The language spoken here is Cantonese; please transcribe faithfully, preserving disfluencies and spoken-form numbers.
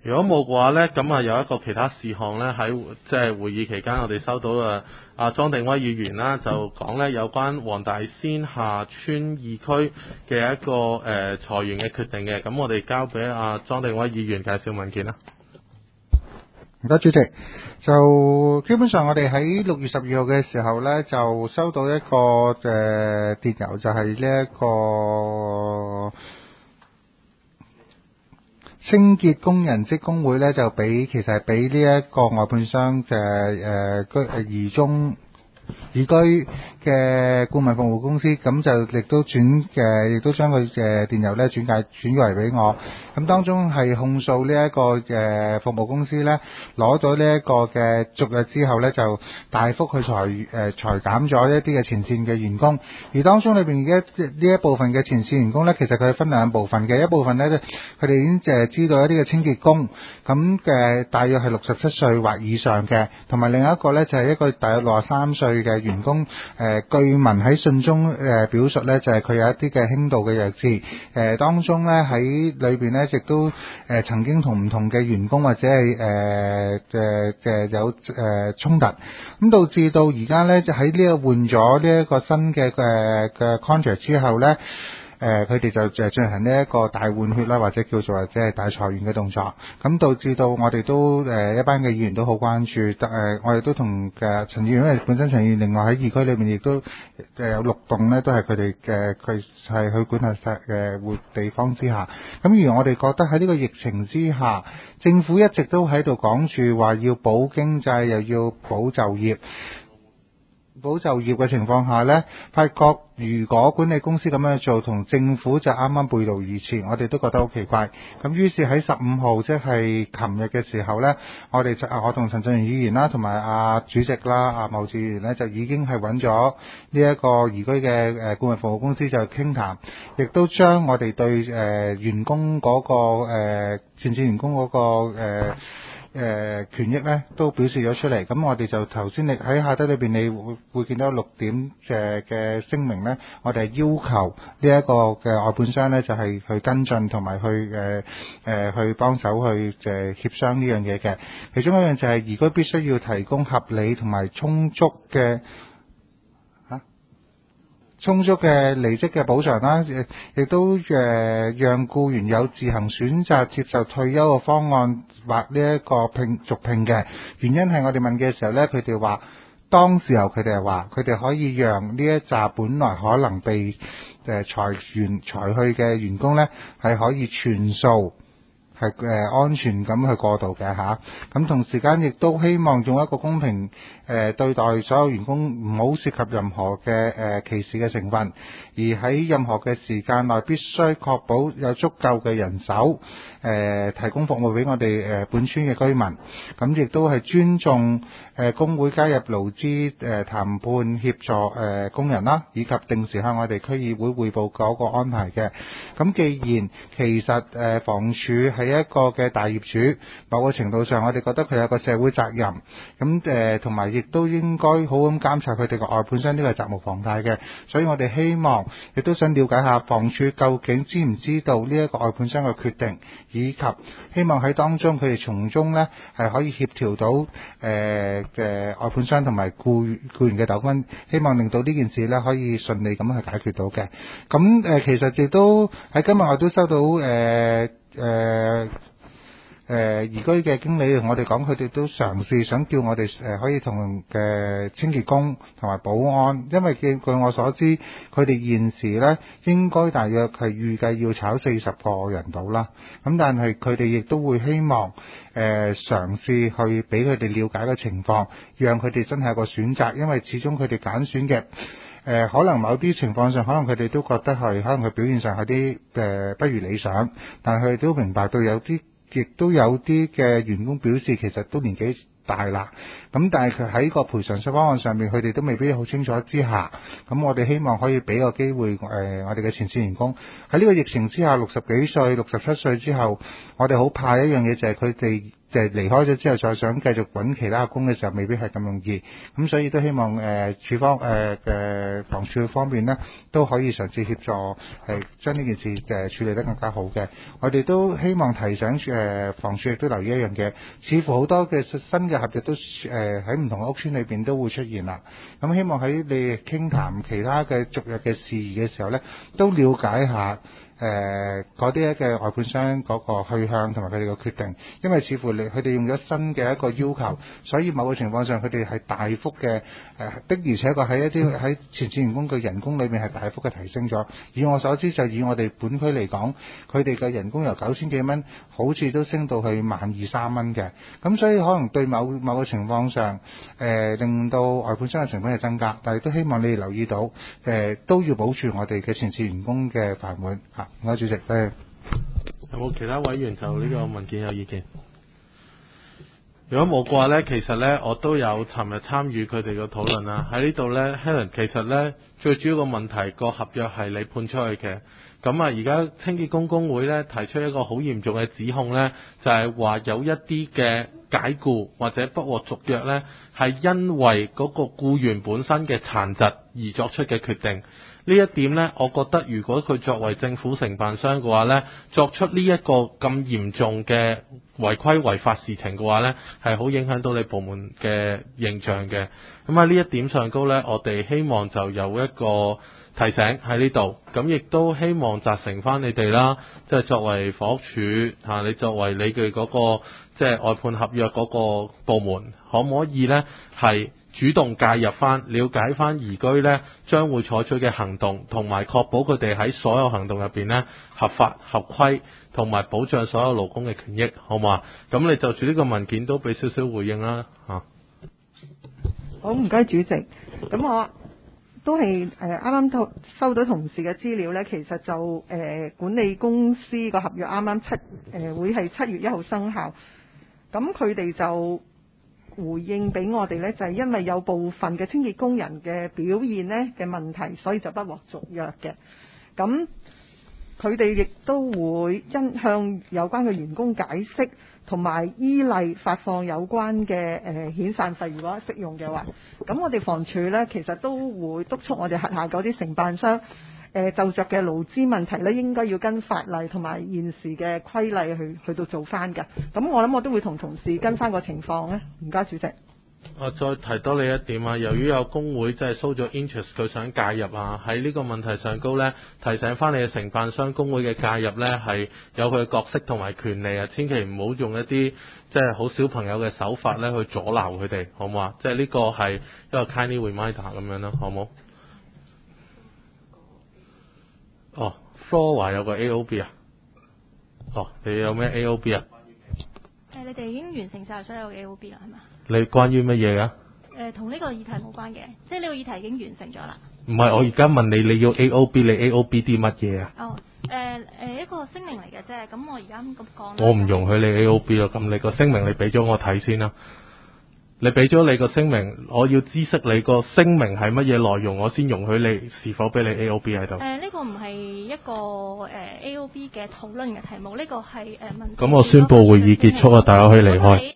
如果冇嘅話呢，咁啊有一個其他事項呢，喺即係會議期間，我哋收到啊阿莊定威議員啦，就講呢有關黃大仙下村二區嘅一個誒、呃、裁員嘅決定嘅，咁我哋交俾阿莊定威議員介紹文件啦。 唔該，主席。就基本上我哋喺六月十二號嘅時候呢，就收到一個誒、呃、電郵，就係呢一個清潔工人職工會呢，就俾其實係俾呢一個外判商嘅誒居誒怡中宜居嘅顧問服務公司，咁就亦都轉嘅，亦都將佢嘅電郵咧轉介轉過嚟俾我。咁當中係控訴呢一個嘅服務公司咧，攞咗呢一個嘅續約之後咧，就大幅去裁誒裁減咗一啲嘅前線嘅員工。而當中裏邊嘅呢一部分嘅前線員工咧，其實佢係分兩部分嘅，一部分咧，佢哋已經誒知道一啲嘅清潔工，咁嘅大約係六十七歲或以上嘅，同埋另一個咧就係一個大約六十三歲嘅員工。誒據聞喺信中誒、呃、表述咧，就係、是、佢有一啲嘅輕度嘅弱智。誒、呃、當中咧喺裏邊咧，亦都誒、呃、曾經同唔同嘅員工或者係誒誒誒有誒、呃、衝突，咁導致到而家咧就喺呢個換咗呢一個新嘅誒嘅 contract 之後咧。誒佢哋就誒進行呢一個大換血啦，或者叫做或者係大裁員嘅動作，咁導致到我哋都誒、呃、一班嘅議員都好關注，誒、呃、我哋都同嘅陳議員，因為本身陳議員另外喺二區裏面亦都誒有六棟呢，都係佢哋嘅佢係去管轄嘅嘅活地方之下，咁而我哋覺得喺呢個疫情之下，政府一直都喺度講住話要保經濟，又要保就業。保就業嘅情況下呢，發覺如果管理公司咁樣做，同政府就啱啱背道而馳，我哋都覺得好奇怪。咁於是喺十五號，即係琴日嘅時候呢，我哋就我同陳振源議員啦，同埋阿主席啦，阿毛志源呢，就已經係揾咗呢一個宜居嘅誒顧問服務公司就傾談，亦都將我哋對誒、呃、員工嗰、嗰個誒、呃、前線員工嗰、嗰個誒。呃誒、呃、權益咧都表示咗出嚟，咁我哋就頭先你喺下低裏邊，你會會見到六點嘅嘅聲明咧，我哋係要求呢一個嘅外判商咧，就係、是、去跟進同埋去誒誒、呃、去幫手去誒、呃、協商呢樣嘢嘅。其中一樣就係宜居必須要提供合理同埋充足嘅。充足嘅離職嘅補償啦，亦都誒、呃、讓僱員有自行選擇接受退休嘅方案或呢一個聘續聘嘅原因係我哋問嘅時候呢，佢哋話當時候佢哋係話佢哋可以讓呢一紮本來可能被誒、呃、裁員裁去嘅員工呢，係可以全數。係誒、呃、安全咁去過渡嘅嚇，咁、啊、同時間亦都希望用一個公平誒、呃、對待所有員工，唔好涉及任何嘅誒、呃、歧視嘅成分，而喺任何嘅時間內必須確保有足夠嘅人手誒、呃、提供服務俾我哋誒、呃、本村嘅居民，咁、啊、亦都係尊重誒、呃、工會加入勞資誒、呃、談判協助誒、呃、工人啦，以及定時向我哋區議會匯報嗰個安排嘅。咁、啊、既然其實誒、呃、房署係一個嘅大業主，某個程度上我哋覺得佢有個社會責任，咁誒同埋亦都應該好咁監察佢哋個外判商呢個責無旁貸嘅，所以我哋希望亦都想了解下房署究竟知唔知道呢一個外判商嘅決定，以及希望喺當中佢哋從中呢係可以協調到誒嘅、呃、外判商同埋僱僱員嘅糾紛，希望令到呢件事呢可以順利咁去解決到嘅。咁誒、呃、其實亦都喺今日我都收到誒。呃誒誒宜居嘅經理同我哋講，佢哋都嘗試想叫我哋誒、呃、可以同嘅、呃、清潔工同埋保安，因為據據我所知，佢哋現時咧應該大約係預計要炒四十個人到啦。咁但係佢哋亦都會希望誒、呃、嘗試去俾佢哋了解嘅情況，讓佢哋真係有個選擇，因為始終佢哋揀選嘅。誒、呃、可能某啲情況上，可能佢哋都覺得係，可能佢表現上有啲誒不如理想，但係佢哋都明白到有啲，亦都有啲嘅員工表示其實都年紀大啦。咁但係佢喺個賠償方案上面，佢哋都未必好清楚之下，咁我哋希望可以俾個機會誒、呃、我哋嘅前線員工喺呢個疫情之下，六十幾歲、六十七歲之後，我哋好怕一樣嘢就係佢哋就係離開咗之後，再想繼續揾其他工嘅時候，未必係咁容易。咁所以都希望誒處方誒誒房署方面呢，都可以嘗試協助誒將呢件事誒處理得更加好嘅。我哋都希望提醒誒房署亦都留意一樣嘢，似乎好多嘅新嘅合約都誒喺唔同嘅屋邨裏邊都會出現啦。咁希望喺你傾談其他嘅續約嘅事宜嘅時候呢，都了解下誒嗰啲嘅外判商嗰個去向同埋佢哋嘅決定，因為似乎你佢哋用咗新嘅一個要求，所以某個情況上佢哋係大幅嘅誒、呃、的，而且確喺一啲喺前線員工嘅人工裏面係大幅嘅提升咗。以我所知，就以我哋本區嚟講，佢哋嘅人工由九千幾蚊，好似都升到去萬二三蚊嘅。咁所以可能對某某個情況上，誒、呃、令到外判商嘅成本係增加，但係都希望你哋留意到，誒、呃、都要保住我哋嘅前線員工嘅飯碗嚇。唔該，主席。誒， 有冇其他委員就呢個文件有意見？如果冇嘅話呢，其實呢，我都有尋日參與佢哋嘅討論啦。喺呢度呢 Helen 其實呢，最主要個問題個合約係你判出去嘅。咁啊，而家清潔工工會呢，提出一個好嚴重嘅指控呢，就係話有一啲嘅解僱或者不獲續約呢，係因為嗰個僱員本身嘅殘疾而作出嘅決定。呢一點呢，我覺得如果佢作為政府承辦商嘅話呢，作出呢一個咁嚴重嘅違規違法事情嘅話呢，係好影響到你部門嘅形象嘅。咁喺呢一點上高呢，我哋希望就有一個提醒喺呢度，咁亦都希望責成翻你哋啦，即係作為房屋署嚇，你作為你嘅嗰個即係外判合約嗰個部門，可唔可以呢係主動介入翻，了解翻移居呢將會採取嘅行動，同埋確保佢哋喺所有行動入邊呢合法合規，同埋保障所有勞工嘅權益，好嘛？咁你就住呢個文件都俾少少回應啦嚇。 好，唔該主席。咁我都係誒啱啱收到同事嘅資料呢，其實就誒、呃、管理公司個合約啱啱七誒、呃、會係七月一號生效，咁佢哋就回應俾我哋呢，就係、是、因為有部分嘅清潔工人嘅表現呢嘅問題，所以就不獲續約嘅。咁佢哋亦都會因向有關嘅員工解釋，同埋依例發放有關嘅誒遣散費，如果適用嘅話。咁我哋房署呢，其實都會督促我哋轄下嗰啲承辦商誒、呃、就着嘅勞資問題呢，應該要跟法例同埋現時嘅規例去去到做翻㗎。咁我諗我都會同同事跟翻個情況呢。唔該，主席。 我再提多你一點啊，由於有工會即係 show 咗 interest，佢想介入啊，喺呢個問題上高呢，提醒翻你嘅承辦商工會嘅介入呢，係有佢嘅角色同埋權利啊，千祈唔好用一啲即係好小朋友嘅手法呢去阻撓佢哋，好唔好啊？即係呢個係一個 kindly reminder 咁樣咯，好唔好？哦 ，Floor 話有個 A O B 啊，哦，你有咩 A O B 啊？ 誒，你哋已經完成晒所有 A O B 啦，係嘛？ 你關於乜嘢㗎？ 誒，同呢個議題冇關嘅，即係呢個議題已經完成咗啦。 唔係，我而家問你，你要 A O B，你 A O B 啲乜嘢啊？ 哦，誒、呃、誒，一個聲明嚟嘅啫。咁我而家咁講。 我唔容許你 A O B 咯，咁你個聲明你俾咗我睇先啦。你俾咗你個聲明，我要知悉你個聲明係乜嘢內容，我先容許你是否俾你 A O B 喺度。誒、 呃，呢、這個唔係一個誒、呃、A O B 嘅討論嘅題目，呢、這個係誒、呃、問。 咁我宣佈會議結束啊，大家可以離開。